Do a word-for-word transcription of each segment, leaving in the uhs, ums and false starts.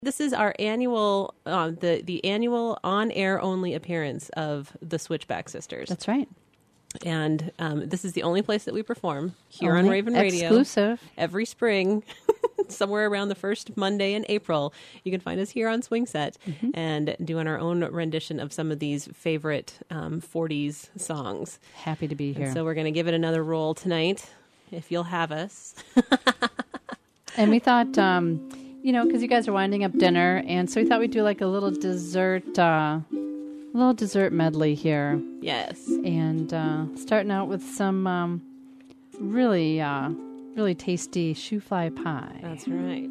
This is our annual, uh, the the annual on-air only appearance of the Switchback Sisters. That's right. And um, this is the only place that we perform here Only on Raven Radio. exclusive. Every spring, somewhere around the first Monday in April, you can find us here on Swing Set mm-hmm. and doing our own rendition of some of these favorite um, forties songs. Happy to be here. And so we're going to give it another roll tonight, if you'll have us. And we thought... Um, You know, because you guys are winding up dinner, and so we thought we'd do like a little dessert, uh, little dessert medley here. Yes. And uh, starting out with some um, really, uh, really tasty shoe fly pie. That's right.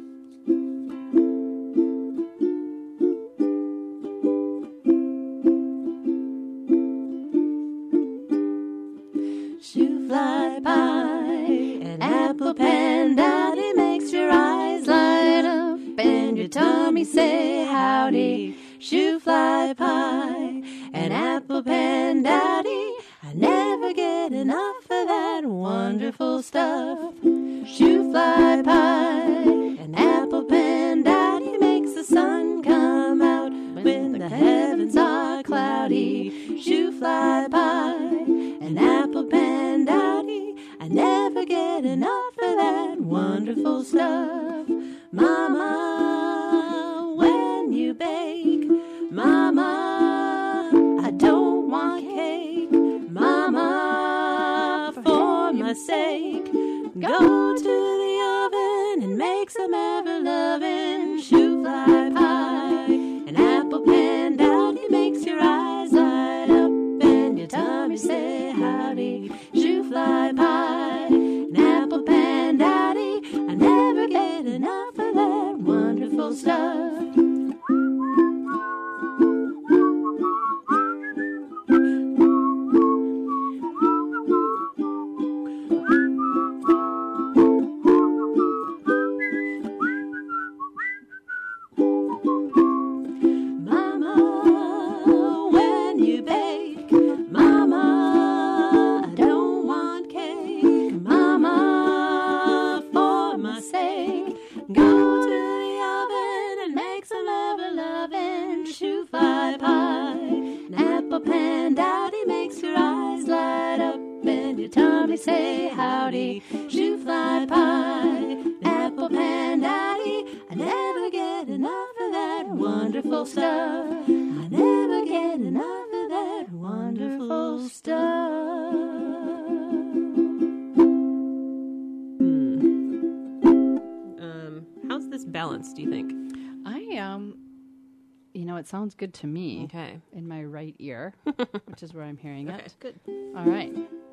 Shoe fly pie, an apple panda, it makes your eyes light up and your tummy say howdy. Shoe fly pie, an apple pan daddy, I never get enough of that wonderful stuff. Shoe fly pie, an apple pan daddy makes the sun come out when the heavens are cloudy. Shoe fly pie, an apple pan daddy, I never get enough of that wonderful stuff. Mama, when you bake, Mama, I don't want cake. Mama, for my sake, go to the oven and make some ever-loving shoe fly pie. An apple pan daddy makes your eyes light up and your tummy say howdy. Shoe fly pie, an apple pan daddy, I never get enough of that wonderful stuff. Say howdy, shoe fly pie, apple pan daddy, I never get enough of that wonderful stuff. I never get enough of that wonderful stuff. Hmm. Um, how's this balanced, do you think? I, um, you know, it sounds good to me. Okay. In my right ear, which is where I'm hearing okay, it. Good. All right.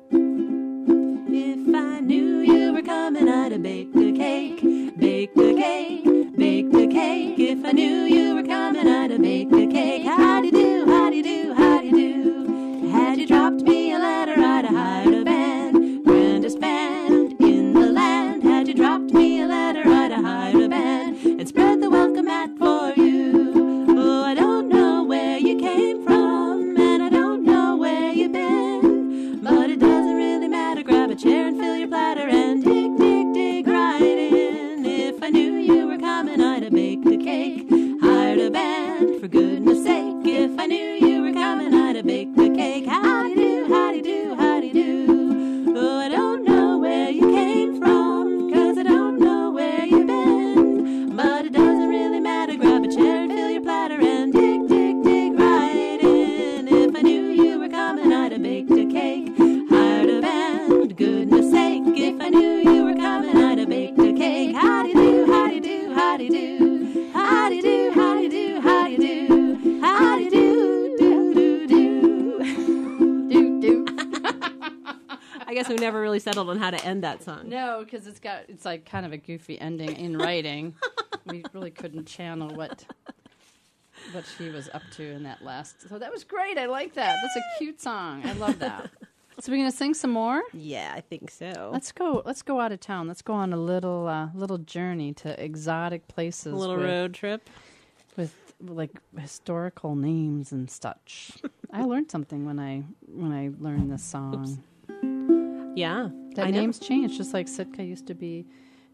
If I knew you were coming, I'd have baked a cake, baked a cake, baked a cake. If I knew you were coming, I'd have baked a cake. Howdy do, howdy do, howdy do. Had you dropped me a letter, I'd have hired a band, grandest band in the land. Had you dropped me a letter, I'd have hired a band and spread the welcome mat for you. Oh, I don't know where you came from, and I don't know where you've been, but it doesn't really matter. Grab a chair and fill your platter and dig, dig, dig right in. If I knew you were coming, I'd have baked a cake, hired a band, for goodness sake. If I knew you were coming, I'd have baked a cake. Howdy do, howdy do, howdy do. Oh, I don't know where you came from, 'cause I don't know where you've been, but it doesn't really matter. Grab a chair and fill your platter and dig, dig, dig right in. If I knew you were coming, I'd have baked a cake, hired a band, goodness sake. If I knew you were coming, I'd have baked a cake. Howdy do, howdy do, howdy do. Howdy do, howdy do, howdy do. Howdy do, do, do, do. Do, do. I guess we never really settled on how to end that song. No, because it's got it's like kind of a goofy ending in writing. We really couldn't channel what what she was up to in that last. So that was great. I like that. That's a cute song. I love that. So we're gonna sing some more. Yeah, I think so. Let's go. Let's go out of town. Let's go on a little uh, little journey to exotic places. A little with, road trip with like historical names and such. I learned something when I when I learned this song. Yeah. That I know. name's changed, just like Sitka used to be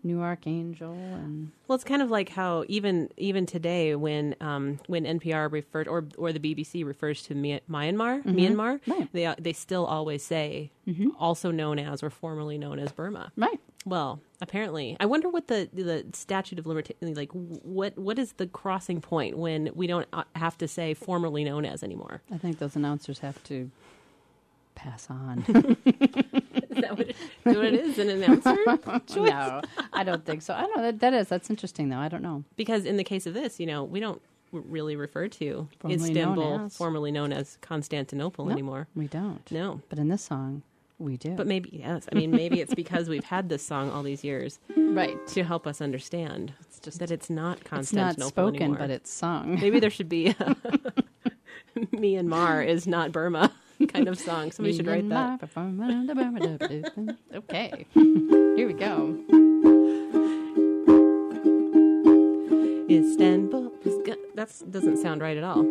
New Archangel, and Well, it's kind of like how even even today, when um, when N P R referred or or the B B C refers to Mi- Myanmar, Myanmar, Right. they they still always say also known as or formerly known as Burma. right. Well, apparently, I wonder what the the statute of limitation, like what what is the crossing point when we don't uh, have to say formerly known as anymore? I think those announcers have to pass on. Is that what it, is what it is? An announcer? No, I don't think so. I don't know. That, that is. That's interesting, though. I don't know. Because in the case of this, you know, we don't r- really refer to Formerly known Istanbul, as. formerly known as Constantinople, No, anymore. we don't. No. But in this song, we do. But maybe, yes. I mean, maybe it's because we've had this song all these years right. to help us understand It's just that it's not it's Constantinople not spoken, anymore. but it's sung. Maybe there should be a Myanmar is not Burma kind of song. Somebody should write that. Okay. Here we go. Istanbul is go- That doesn't sound right at all.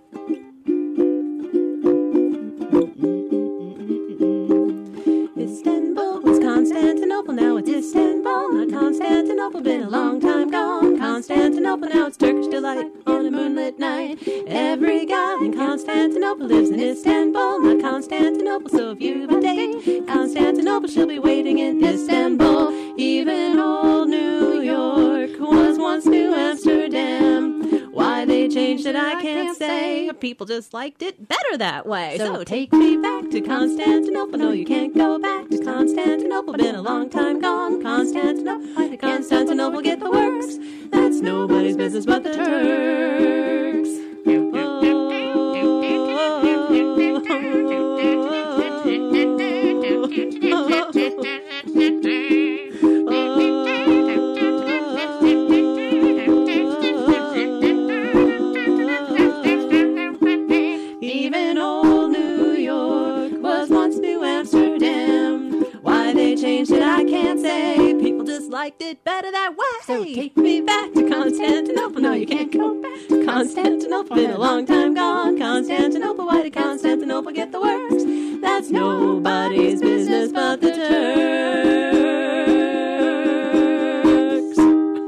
Istanbul was Constantinople, now it's Istanbul, not Constantinople, been a long time gone. Constantinople, now it's Turkish delight on a moonlit night. Every gal in Constantinople lives in Istanbul, not Constantinople, so if you've a date, Constantinople, she'll be waiting in Istanbul. Even old New York was once New Amsterdam. Why they changed it, I can't say. People just liked it better that way. So So take me back to Constantinople. No, you can't go back to Constantinople. Been a long time gone. Constantinople. Why did Constantinople get the works? That's nobody's business but the Turks. Even old New York was once New Amsterdam. Why they changed it, I can't say. People just liked it better that way. So take me back to Constantinople. No, you can't go back to Constantinople. Been a long time gone. Constantinople. Why did Constantinople get the works? That's nobody's business but the Turks.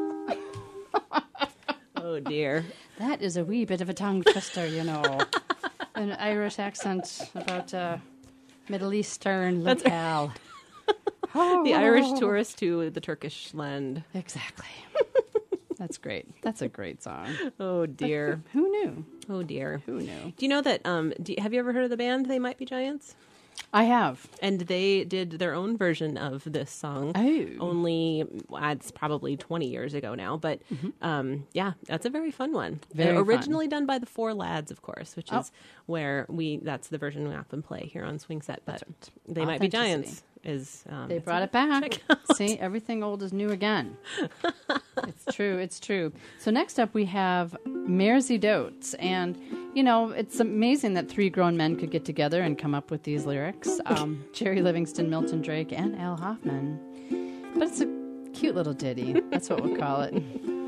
Oh dear. That is a wee bit of a tongue twister, you know. An Irish accent about uh, Middle Eastern That's- locale. The Irish tourist to the Turkish land. Exactly. That's great. That's a great song. Oh dear. Who knew? Oh dear. Who knew? Do you know that? Um, do you, have you ever heard of the band They Might Be Giants? I have. And they did their own version of this song. Oh. Only, well, it's probably twenty years ago now, but um, yeah, that's a very fun one. Very Uh, fun. originally done by the Four Lads, of course, which Oh. is where we. That's the version we often play here on Swing Set. But That's right. They Might Be Authenticity. Giants is. Um, They it's brought a- it back. check it See, everything old is new again. It's true. It's true. So next up we have Mersey Dotes. And, you know, it's amazing that three grown men could get together and come up with these lyrics. Um, Jerry Livingston, Milton Drake, and Al Hoffman. But it's a cute little ditty. That's what we'll call it.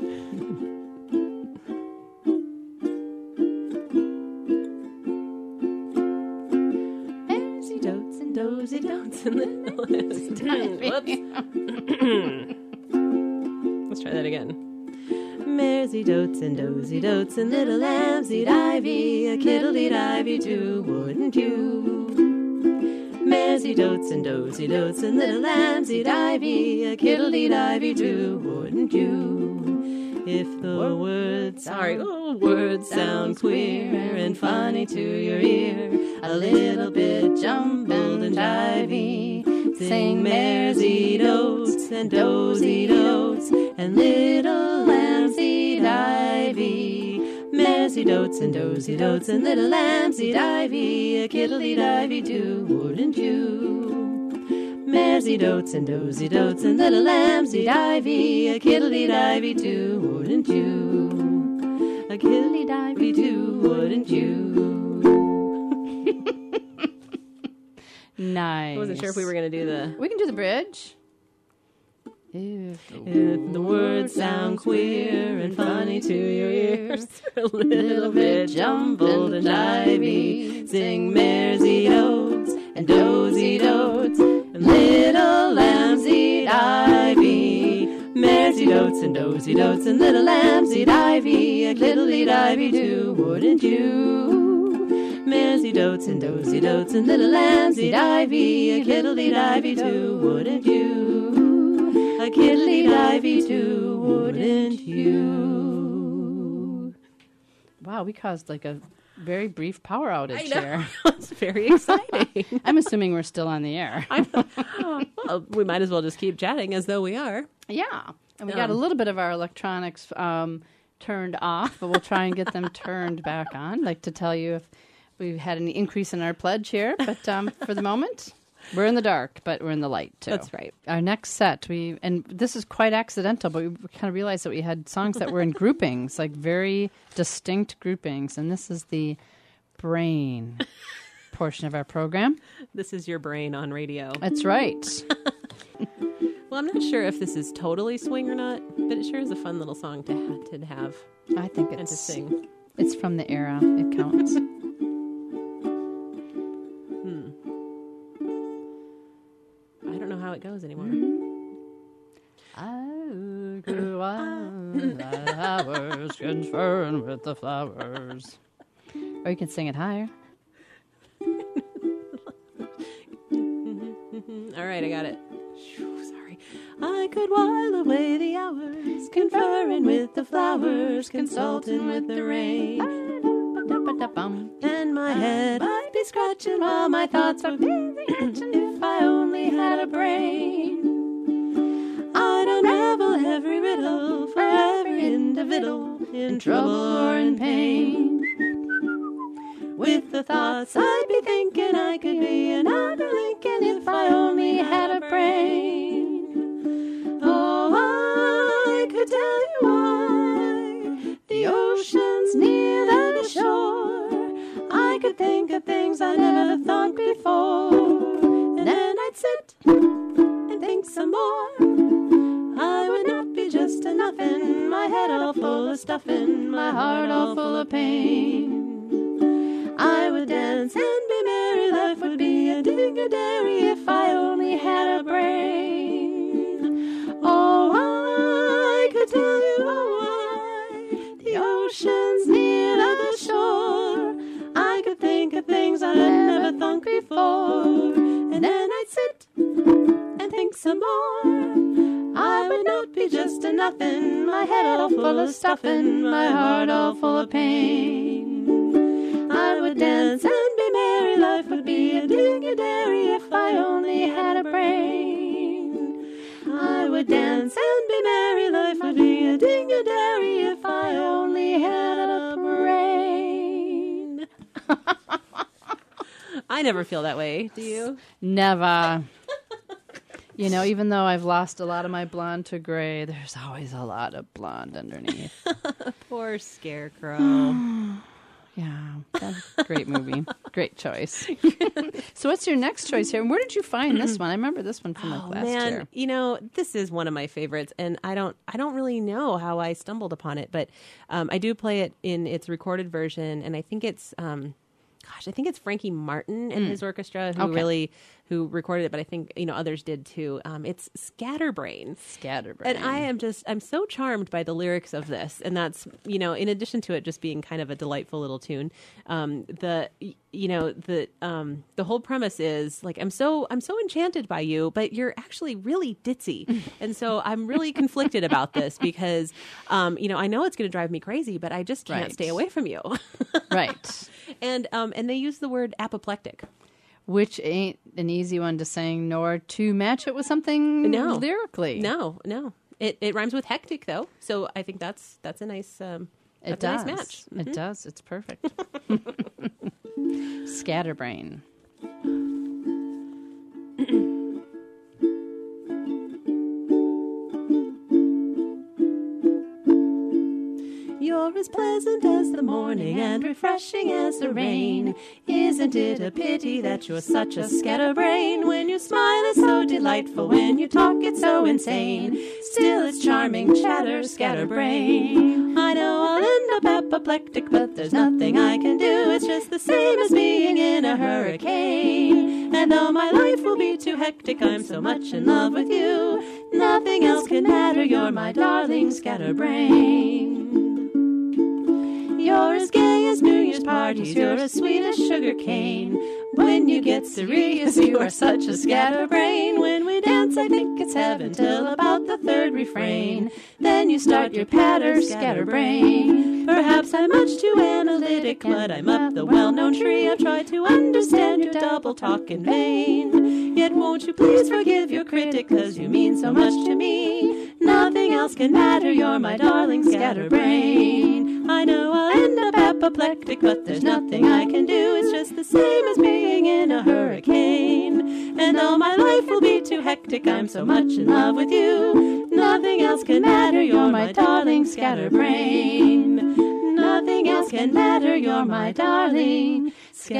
Mersey dotes and dozy dotes and little Whoops. Let's try that again. Mersey dotes and dozy dotes and little lambs eat ivy, a kittle eat ivy too, wouldn't you? Mersey dotes and dozy dotes and little lambs eat ivy, a kittle eat ivy too, wouldn't you? If the words, sorry, oh, words sound queer and funny to your ear, a little bit jumbled and jivey, sing mares eat oats and does eat oats and little lambs eat ivy. Mares eat oats and does eat oats and little lambs eat ivy, a kittle eat ivy too, wouldn't you? Mares eat oats and does eat oats and little lambs eat ivy, a kittle eat ivy too, wouldn't you? A kittle eat ivy too, wouldn't you? Nice. I wasn't sure if we were going to do the... We can do the bridge. If If the words sound queer and funny to your ears, a little bit jumbled and jivey, sing mares eat oats and does eat oats and little lambs eat ivy. Mares eat oats and does eat oats and little lambs eat ivy. A little eat ivy too, wouldn't you? Mares eat oats and does eat oats and little lambs eat ivy. A little eat ivy too, wouldn't you? A little eat ivy too, wouldn't you? Wow, we caused like a very brief power outage here. It's very exciting. I'm assuming we're still on the air. Well, we might as well just keep chatting as though we are. Yeah. And we got a little bit of our electronics um, turned off, but we'll try and get them turned back on. I'd like to tell you if we've had any increase in our pledge here, but um, for the moment, we're in the dark, but we're in the light, too. That's right. Our next set, we and this is quite accidental, but we kind of realized that we had songs that were in groupings, like very distinct groupings, and this is the brain portion of our program. This is your brain on radio. That's right. Well, I'm not sure if this is totally swing or not, but it sure is a fun little song to ha- to have I think and it's to sing. It's from the era. It counts. Hmm. I don't know how it goes anymore. I grew up the hours concerned with the flowers. Or you can sing it higher. All right, I got it. Whew, sorry. I could while away the hours, conferring with the flowers, consulting with the rain. And my head I'd be scratching while my thoughts were if I only had a brain. I'd unravel every riddle for every individual in trouble or in pain. With the thoughts I'd be thinking I could be an Abraham Lincoln if I only had a brain. Oh, I could tell you why the ocean's near the shore. I could think of things I never thought before, and then I'd sit and think some more. I would not be just a nothing, my head all full of stuffing, my heart all full of pain. I would dance and be merry, life would be a ding-a-dairy if I only had a brain. Oh, I could tell you why the ocean's near the shore. I could think of things I never thought before, and then I'd sit and think some more. I would not be just a nothing, my head all full of stuffing, my heart all full of pain. I would dance and be merry, life would be a ding-a-dairy if I only had a brain. I would dance and be merry, life would be a ding-a-dairy if I only had a brain. I never feel that way, do you? Never. You know, even though I've lost a lot of my blonde to gray, there's always a lot of blonde underneath. Poor Scarecrow. Yeah, that's a great movie. Great choice. So what's your next choice here? And where did you find this one? I remember this one from like Oh, last man. year. You know, this is one of my favorites, and I don't I don't really know how I stumbled upon it, but um, I do play it in its recorded version, and I think it's um, gosh, I think it's Frankie Martin and Mm. his orchestra who Okay. really who recorded it, but I think, you know, others did too. Um, it's Scatterbrain. Scatterbrain. And I am just, I'm so charmed by the lyrics of this. And that's, you know, in addition to it just being kind of a delightful little tune, um, the, y- you know, the, um, the whole premise is like, I'm so, I'm so enchanted by you, but you're actually really ditzy. And so I'm really conflicted about this because, um, you know, I know it's going to drive me crazy, but I just can't Right. stay away from you. Right. And, um, and they use the word apoplectic. Which ain't an easy one to sing, nor to match it with something No. lyrically. No, no. It, it rhymes with hectic though. So I think that's, that's a nice, um, It that's does. a nice match. It Mhm. does. It's perfect. Scatterbrain. You're as pleasant as the morning and refreshing as the rain. Isn't it a pity that you're such a scatterbrain? When your smile is so delightful, when you talk it's so insane. Still it's charming chatter, scatterbrain. I know I'll end up apoplectic, but there's nothing I can do. It's just the same as being in a hurricane. And though my life will be too hectic, I'm so much in love with you. Nothing else can matter, you're my darling scatterbrain. You're as gay as New Year's parties, you're as sweet as sugar cane. When you get serious, you are such a scatterbrain. When we dance, I think it's heaven till about the third refrain. Then you start your patter, scatterbrain. Perhaps I'm much too analytic, but I'm up the well-known tree. I've tried to understand your double talk in vain. Yet won't you please forgive your critic, 'cause you mean so much to me. Nothing else can matter, you're my darling scatterbrain. I know I'll end up apoplectic, but there's nothing I can do. It's just the same as being in a hurricane. And though my life will be too hectic, I'm so much in love with you. Nothing else can matter, you're my darling scatterbrain. Nothing else can matter, you're my darling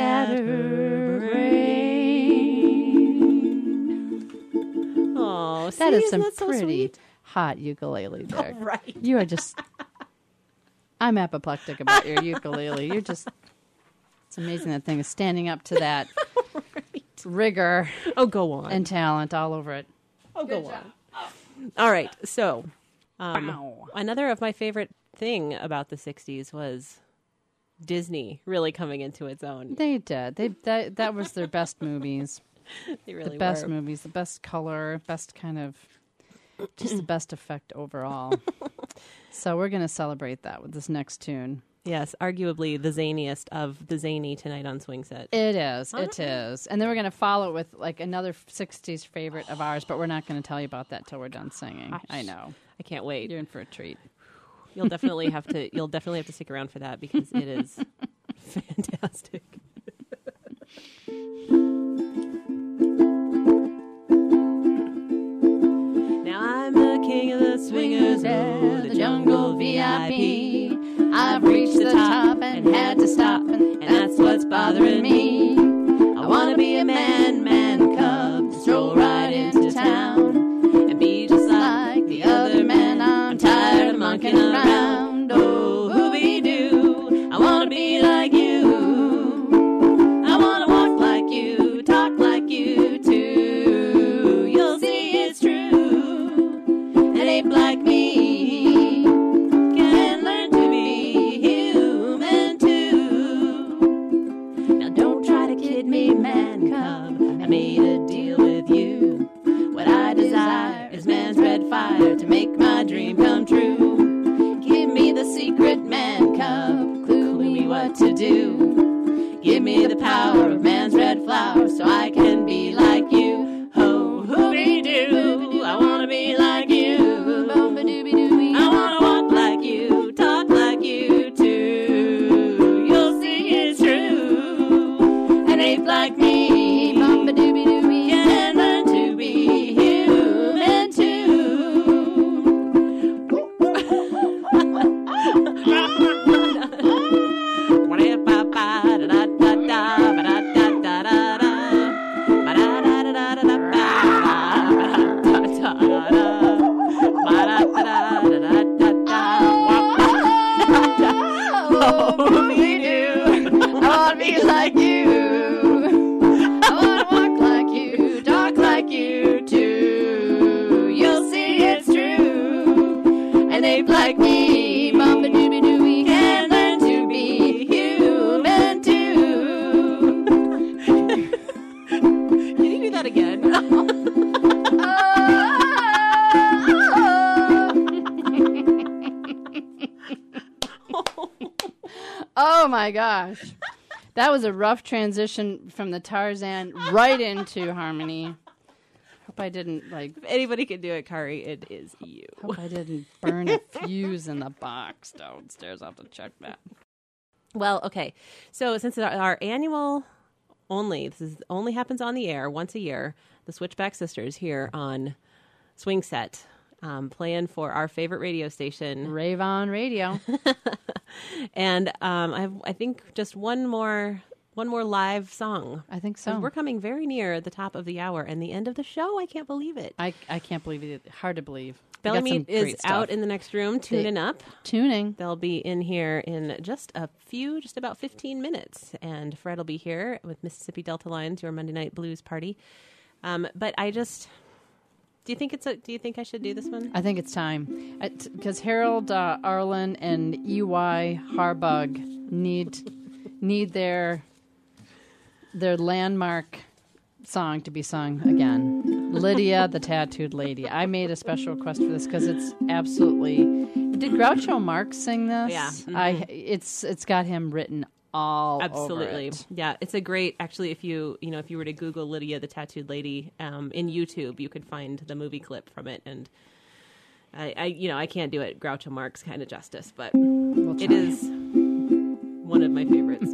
scatterbrain. Oh, That is some that so pretty sweet? hot ukulele there. Oh, right. You are just... I'm apoplectic about your ukulele. You're just... It's amazing that thing is standing up to that Right. rigor Oh, go on. and talent all over it. oh, go on. All right. So, um, Bow. another of my favorite thing about the sixties was Disney really coming into its own. They did. They that, that was their best movies. They really The best were. movies, the best color, best kind of, just the best effect overall. So we're going to celebrate that with this next tune. Yes, arguably the zaniest of the zany tonight on Swing Set. It is. All It right. is. And then we're going to follow it with like another sixties favorite of ours, but we're not going to tell you about that till we're done singing. Gosh. I know. I can't wait. You're in for a treat. You'll definitely have to. You'll definitely have to stick around for that because it is fantastic. Now I'm the king of the swingers, oh, the jungle V I P. I've reached the top and had to stop, and that's what's bothering me. I wanna be a man, man cub, stroll right into town and be just like the other man. I'm tired of monkeying around. Oh, Hooby-Doo, I wanna be like you. I wanna walk like you, talk like you too. You'll see it's true. An ape like me can learn to be human too. Now don't try to kid me, man cub. I made a deal with you. What I desire is man's red fire to make my dream come true. Give me the secret, man cub. Clue me what to do. Give me the power of man's red flower so I can be like you. Ho, hooby-doo, I wanna be like you. I wanna walk like you, talk like you too. You'll see it's true. An ape like me can learn to be human be like you. I wanna walk like you, talk like you too. You'll see it's true. An ape like me, bumba dooby dooby, can learn to be human too. Can you do that again? Oh my gosh. That was a rough transition from the Tarzan right into harmony. Hope I didn't like If anybody can do it, Kari, it is you. hope I didn't burn a fuse in the box downstairs. I'll have to check that. Well, okay. So since our, our annual only, this is only happens on the air once a year, the Switchback Sisters here on Swing Set, um, playing for our favorite radio station. Rave on radio. And um, I have, I think, just one more one more live song. I think 'Cause so. we're coming very near the top of the hour and the end of the show. I can't believe it. I, I can't believe it. Hard to believe. We Belly got some Meat is great stuff. out in the next room tuning up. Tuning. They'll be in here in just a few, just about fifteen minutes. And Fred will be here with Mississippi Delta Lines, your Monday Night Blues party. Um, but I just, do you think it's a, do you think I should do this one? I think it's time. Because Harold uh, Arlen and E Y Harbug need need their their landmark song to be sung again. Lydia, the Tattooed Lady. I made a special request for this because it's absolutely. Did Groucho Marx sing this? Yeah. Mm-hmm. I. It's it's got him written all Absolutely. over it. Yeah, it's a great, actually, if you, you know, if you were to Google Lydia, the Tattooed Lady, um, in YouTube, you could find the movie clip from it. And I, I you know, I can't do it Groucho Marx kind of justice, but We'll it try. is one of my favorites.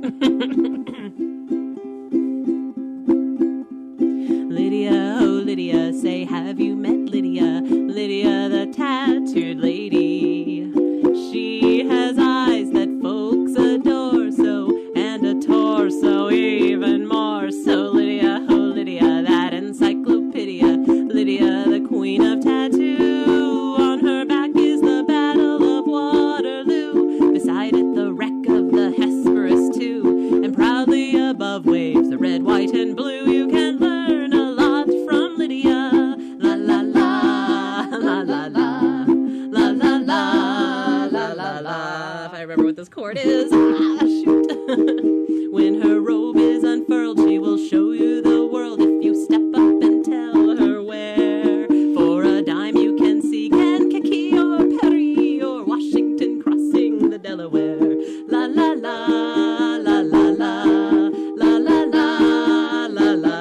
Lydia, oh Lydia, say, have you met Lydia? Lydia, the Tattooed Lady. She has eyes that folks adore so, and a torso even more so. Lydia, oh Lydia, that encyclopedia. Lydia, the queen of tattoo. On her back is the Battle of Waterloo. Beside it, the wreck of the Hesperus too. And proudly above waves the red, white, and blue. You can learn a lot from Lydia. La la la, la la la, la la la, la la la. If I remember what this chord is. Ah, shoot. When her robe is unfurled, she will show you the world if you step up and tell her where. For a dime you can see Kankakee or Perry or Washington crossing the Delaware. La la la, la la la, la la la, la la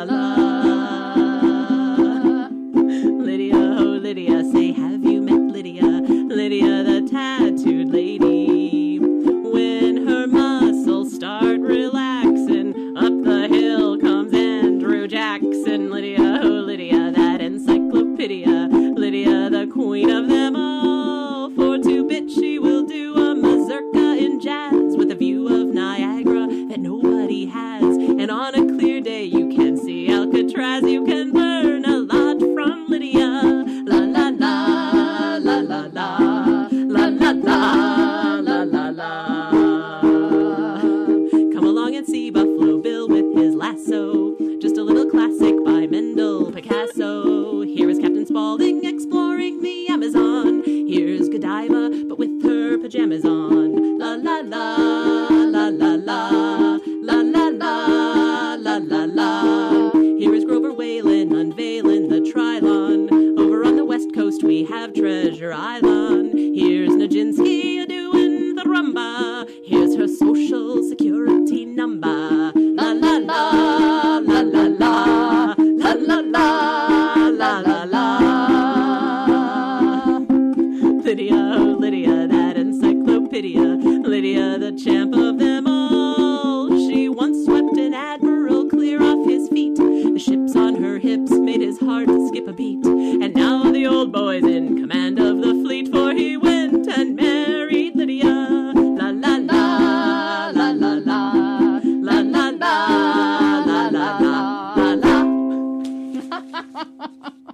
la. Lydia, oh Lydia, say, have you met Lydia? Lydia, the Tattooed Lady. When her muscles start relaxing, up the hill comes Andrew Jackson. Lydia, oh Lydia, that encyclopedia. Lydia, the queen of them all. For two bits she will do a mazurka in jazz with a view of Niagara that nobody has. And on a clear day you can see Alcatraz. You can learn a lot from Lydia. La la la, la la la, la la la, la la la. Come along and see Buffalo Bill with his lasso. Just a little classic by Mendel Picasso. Here is Captain Spaulding exploring the Amazon. Here's Godiva, but with her pajamas on. La la la, la la la, la la la, la la la. Here is Grover Whalen unveiling the Trilon. Over on the west coast we have Treasure Island. Here's Nijinsky a-doing the rumba. Here's her social security number. La la la, la la la, la la la, la la la. Lydia, oh Lydia, that encyclopedia. Lydia, the champ of them all. She once swept an admiral clear off his feet. The ships on her hips made his heart skip a beat. And now the old boy's in command of the fleet, for he went and married Lydia. La la la, la la la, la la la, la la la, la la.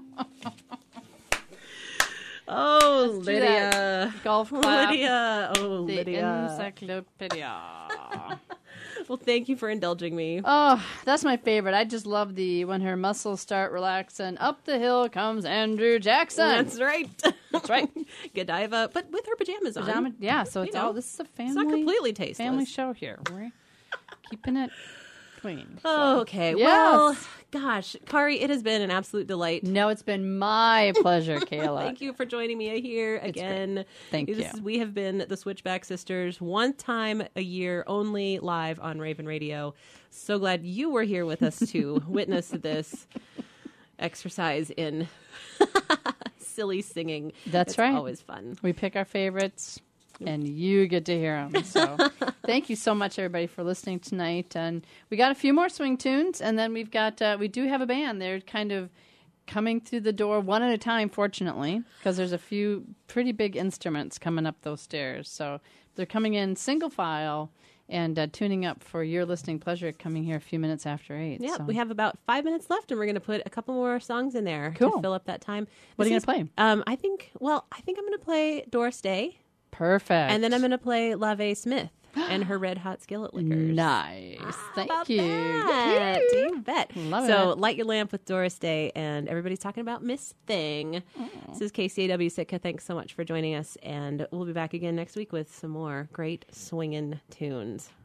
Oh, do Lydia. Golf clap. Lydia. Oh, The Lydia. encyclopedia. Well, thank you for indulging me. Oh, that's my favorite. I just love the when her muscles start relaxing. Up the hill comes Andrew Jackson. That's right. That's right. Godiva, but with her pajamas on. Pajama, yeah, so You it's know, all. This is a family. It's not completely tasteless. family show here. We're keeping it clean. so. Oh, okay. Yes. Well, gosh, Kari, it has been an absolute delight. No, it's been my pleasure, Kayla. Thank you for joining me here It's again. Thank This you. is- we have been the Switchback Sisters, one time a year only, live on Raven Radio. So glad you were here with us to witness this exercise in silly singing. That's It's right. always fun. We pick our favorites, and you get to hear them. So, thank you so much, everybody, for listening tonight. And we got a few more swing tunes, and then we've got uh, we do have a band. They're kind of coming through the door one at a time, fortunately, because there's a few pretty big instruments coming up those stairs. So they're coming in single file, and uh, tuning up for your listening pleasure coming here a few minutes after eight. Yeah, so. we have about five minutes left, and we're going to put a couple more songs in there Cool. to fill up that time. What This are you is- going to play? Um, I think, well, I think I'm going to play Doris Day, Perfect. and then I'm going to play LaVey Smith and her Red Hot Skillet Lickers. Nice. How Thank about you. that? Woo-hoo. You bet. Love so it. light your lamp with Doris Day, and everybody's talking about Miss Thing. This is K C A W Sitka. Thanks so much for joining us, and we'll be back again next week with some more great swinging tunes.